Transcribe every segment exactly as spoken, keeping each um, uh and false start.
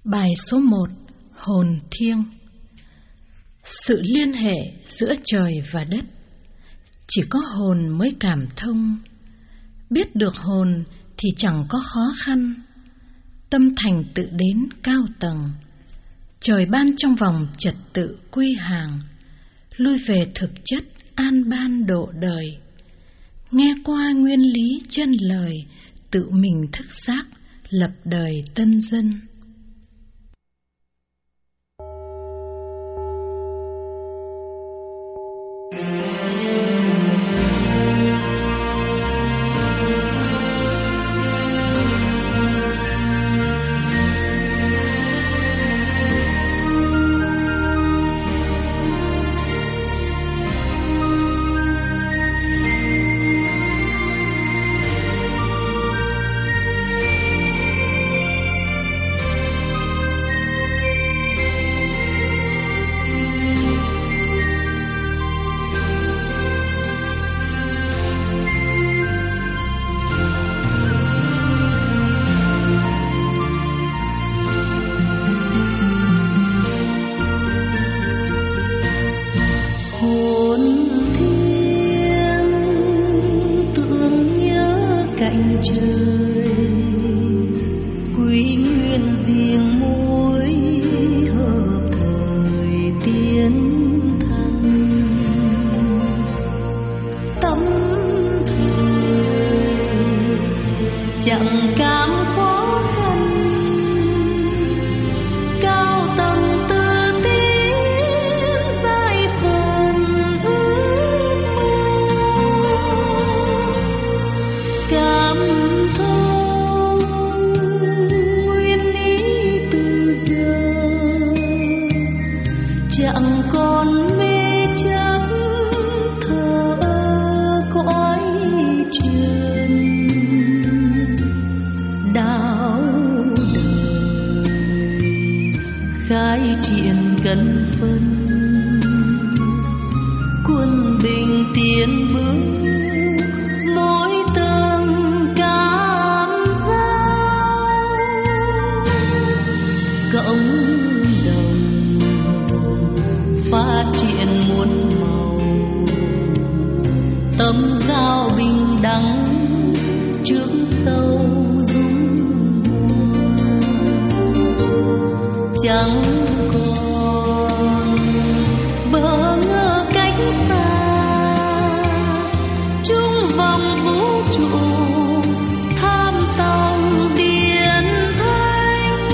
Bài số một, hồn thiêng. Sự liên hệ giữa trời và đất, chỉ có hồn mới cảm thông. Biết được hồn thì chẳng có khó khăn, tâm thành tự đến cao tầng. Trời ban trong vòng trật tự quy hàng, lui về thực chất an ban độ đời. Nghe qua nguyên lý chân lời, tự mình thức giác, lập đời tân dân. Chẳng cảm khó khăn, cao tầng tự tin giải phần ước mơ, cảm thông nguyên lý từ giờ, chẳng còn mê chấp thờ cõi trần. Đạo đời khai triển cân phân, quân bình tiến bước mỗi tầng cảm giác. Cộng đồng phát triển muôn màu, tâm giao bình đẳng trước sâu. Chẳng còn bỡ ngỡ cách xa, chung vòng vũ trụ tham tòng điển thanh,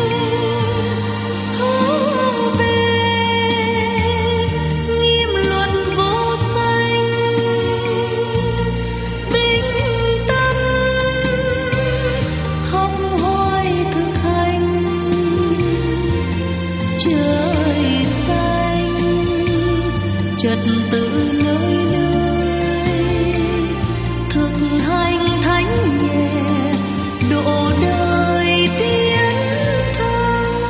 hướng về nghiêm luật vô sanh, bình tâm học hỏi thực hành. Trời xanh trật tự nơi nơi, thực hành thánh nhẹ độ đời tiến thăng.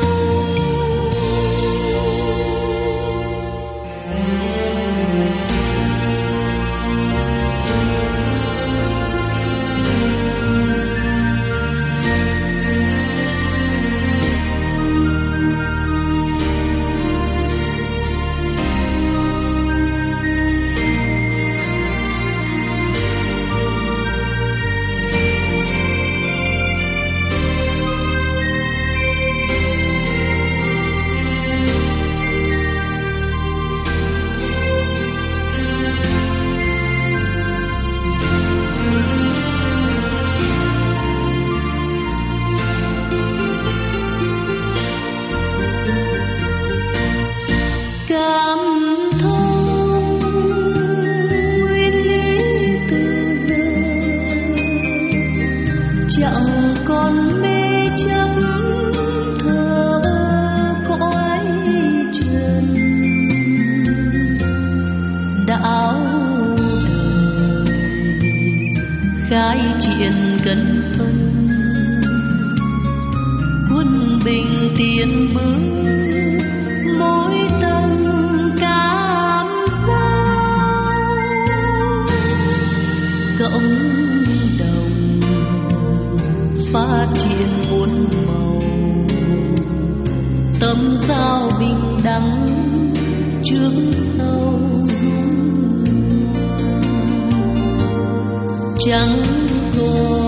Chẳng còn mê chấp thờ cõi trần. Đạo đời khai triển cân phân, quân bình tiến bước mỗi tầng cảm giác. Cộng đồng phát triển muôn màu, tâm giao bình đẳng trước sâu chẳng còn